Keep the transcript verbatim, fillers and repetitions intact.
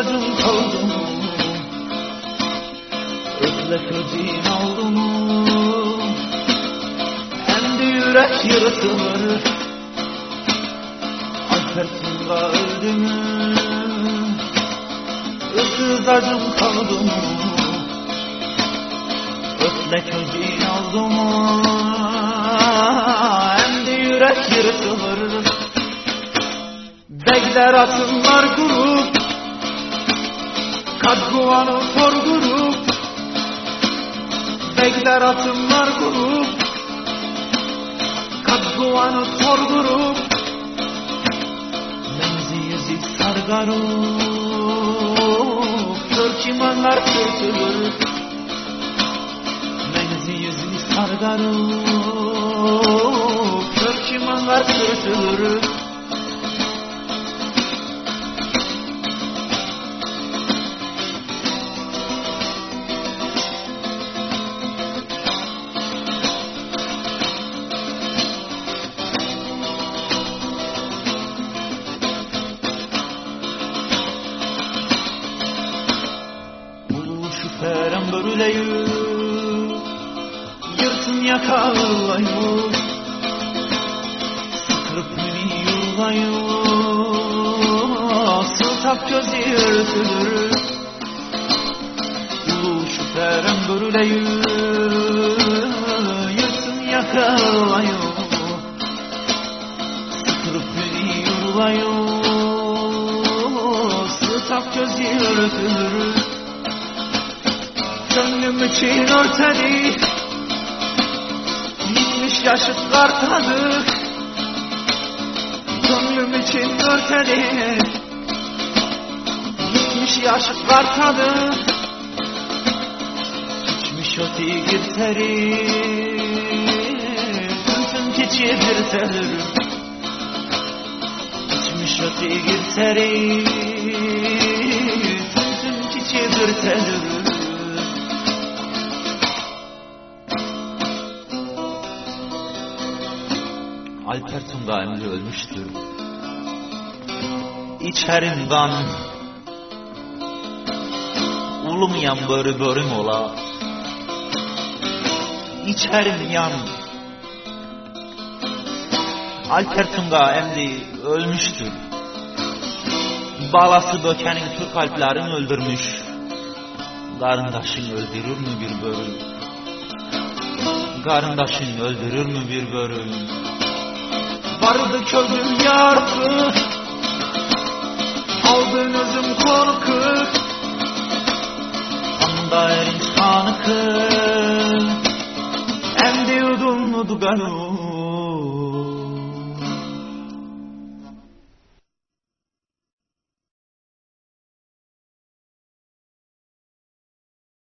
acım kaldı mı? Özlek ödin oldu mu? Hem de yürek yırtılır. Alpersinga öldü mü? Issız acım kaldı mı? Özlek ödin oldu mu? Hem de yürek yırtılır. Bekler atınlar grup, kadguvanı tor grup. Bekler atınlar grup, kadguvanı tor grup. Menzi yüzü sargarup, körçimanlar kötülür. Menzi yüzü sargarup, körçimanlar kötülür. Şüpherem börüleyi, yırtın yakalayı, sıkırıp mini yulayı, sıltap gözü yırtılır. Ulu şüpherem börüleyi, yırtın yakalayı, sıkırıp mini yulayı, sıltap gözü yırtılır. Gönlüm için örtedik, yetmiş yaşıt kartadık. Gönlüm için örtedik, yetmiş yaşıt kartadık. Geçmiş öte girterim, bütün keçi bir telir. Geçmiş öte girterim, bütün keçi bir telir. Alper Tunga emri ölmüştür. İçerim kan, ulumayan börü börüm ola. İçerim yan, Alper Tunga emri ölmüştür. Balası bökenin Türk alplerini öldürmüş. Karındaşın öldürür mü bir börü? Karındaşın öldürür mü bir börü? Vardı közüm yardı, aldın özüm korku. Anda erinç kanıkı, emdi udum udgaru.